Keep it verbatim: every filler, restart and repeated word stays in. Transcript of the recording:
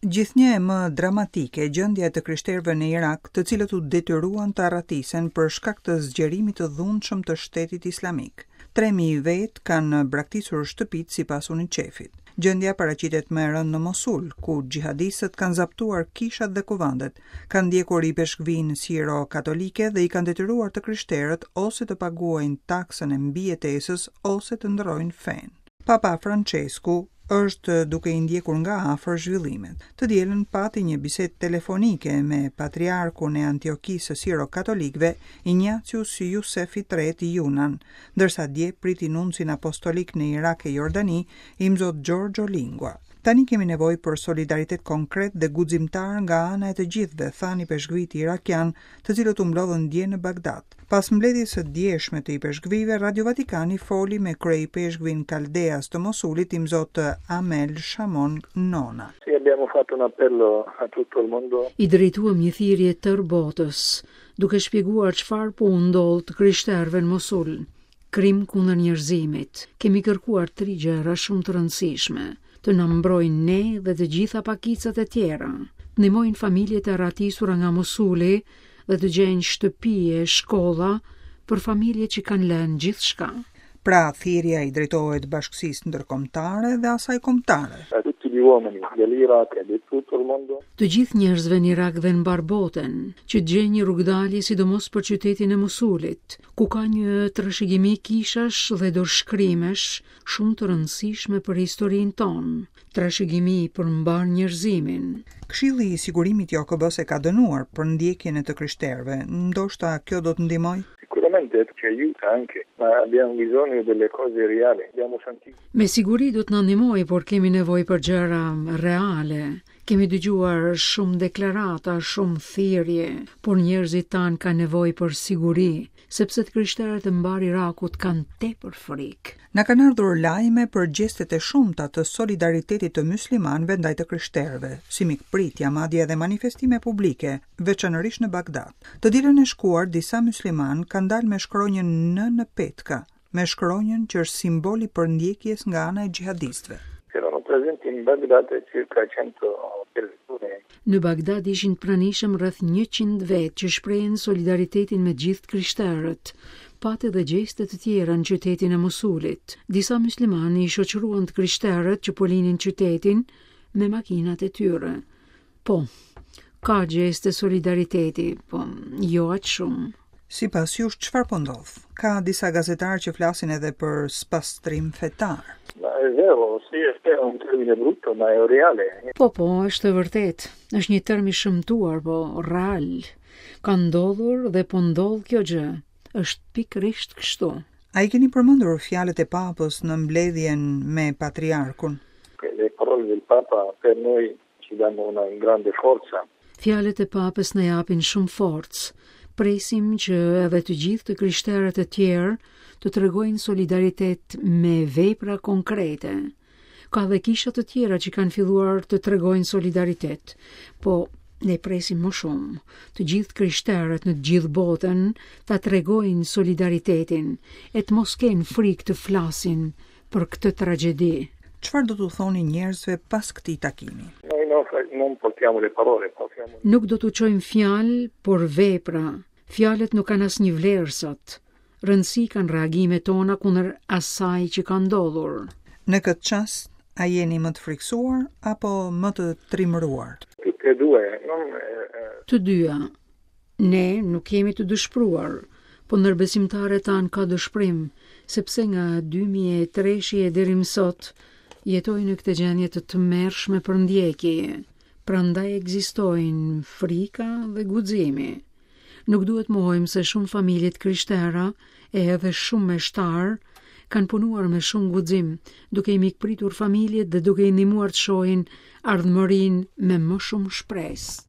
Gjithnjë e më dramatike gjendja e të krishterëve në Irak, të cilët u detyruan të arratisen për shkak të zgjerimit të dhunshëm të shtetit islamik. tre mijë vet kanë braktisur shtëpitë sipas UNICEF-it. Gjendja paraqitet më e rëndë në Mosul, ku xhihadistët kanë zaptuar kishat dhe kuvendet, kanë ndjekur i peshkvinë siro-katolike dhe i kanë detyruar të krishterët ose të paguajnë taksën e mbijetesës ose të ndrojnë fen. Papa Francesku është duke i ndjekur nga afër zhvillimet. Të dielën pati një bisedë telefonike me patriarkun e Antiokisë së Siro-Katolikëve, Ignatius Jusef i tretë Junan, ndërsa dje priti nuncin apostolik në Irak e Jordani, Imzot Giorgio Lingua. Tani kemi nevojë për solidaritet konkret dhe guximtar nga ana e të gjithëve, thani peshkviti irakian, të cilët u mblodhën dje në Bagdad. Pas mbledhjes së djeshme të i peshkvive, Radio Vatikani foli me krye peshkvin Kaldeas të Mosulit, Imzot Amel Shamon Nona. Sì, abbiamo fatto un appello a tutto il mondo. I drejtuam një thirrje tërë botës, duke shpjeguar çfarë po u ndodh të krishterëve në Mosul. Krim kundër njerëzimit. Kemi kërkuar tri gjëra shumë të rëndësishme: të na mbrojnë ne dhe të gjitha pakicat e tjera, të ndihmojnë familjet e ratisura nga Mosuli dhe të gjejnë shtëpi e shkolla për familjet që kanë lënë gjithçka. Pra, thirrja i drejtohet bashkësisë ndërkombëtare dhe asaj kombëtare. A tutti gli uomini dell'Iraq e di tutto il mondo. Të gjithë njerëzve në Irak dhe në mbar botën, që gjejnë një rrugdalje sidomos për qytetin e Mosulit, ku ka një trashëgimi kishash dhe dorëshkrimesh shumë të rëndësishme për historinë tonë, trashëgimi për mbar njerëzimin. Këshilli i sigurimit i O K B-s e ka dënuar për ndjekjen e të krishterëve. Ndoshta kjo do të ndihmojë? Sicuramente ci aiuta anche, ma abbiamo bisogno delle cose reali. Abbiamo sentito. Me siguri do të na ndihmojë, por kemi nevojë për gjëra reale. Kemi dëgjuar shumë deklarata, shumë thirrje, por njerëzit tanë kanë nevojë për siguri, sepse të krishterët e mbar Irakut kanë tepër frikë. Na kanë ardhur lajme për gjestet e shumta të solidaritetit të myslimanëve ndaj të krishterëve, si mikpritja, madje edhe manifestime publike, veçanërisht në Bagdad. Të dielën e shkuar, disa myslimanë kanë dalë me shkronjën N në Petka, me shkronjën që është simboli për ndjekjes nga ana e xhihadistëve. Erano presenti in Bagdad circa cento persone. Në Bagdad ishin pranishëm rreth njëqind vetë që shprehin solidaritetin me gjithë krishterët. Patë dhe gjeste të tjera në qytetin e Mosulit. Disa muslimani i shoqëruan të krishterët që po linin qytetin me makinat e tyre. Po, ka gjeste solidariteti, po jo aq shumë. Sipas jush, çfarë po ndodh? Ka disa gazetarë që flasin edhe për spastrim fetar. Ma è vero, sì, è un termine brutto, ma è reale. Po, po, është e vërtet. Është një term i shëmtuar, po real. Ka ndodhur dhe po ndodh kjo gjë. Është pikërisht kështu. A i keni përmendur fjalët e Papës në mbledhjen me patriarkun? Le parole del Papa per noi ci danno una grande forza. Fjalët e Papës na japin shumë forcë. Presim që edhe të gjithë të krishterët e tjerë të tregojnë solidaritet me vepra konkrete. Ka dhe kisha të tjera që kanë filluar të tregojnë solidaritet, po ne presim më shumë. Të gjithë krishterët në të gjithë botën ta tregojnë solidaritetin, e të mos kenë frikë të flasin për këtë tragjedi. Çfarë do t'u thoni njerëzve pas këtij takimi? Noi no, non portiamo le parole, portiamo. Nuk do t'u çojmë fjalë, por vepra. Fjalët nuk kanë asnjë vlerë sot. Rëndësi kanë reagimet tona kundër asaj që ka ndodhur. Në këtë çast, a jeni më të friksuar apo më të trimëruar? Tutte e due, non Të dyja. Ne nuk kemi të dëshpëruar, po ndërbesimtarët tanë ka dëshpërim, sepse nga dy mijë e tre deri më sot jetojnë në këtë gjendje të tmerrshme për ndjekje. Prandaj ekzistojnë frika dhe guximi. Nuk duhet mohojmë se shumë familjet krishtera e edhe shumë meshtar kanë punuar me shumë guxim, duke i mikpritur familjet dhe duke i ndihmuar të shohin ardhmërinë me më shumë shpresë.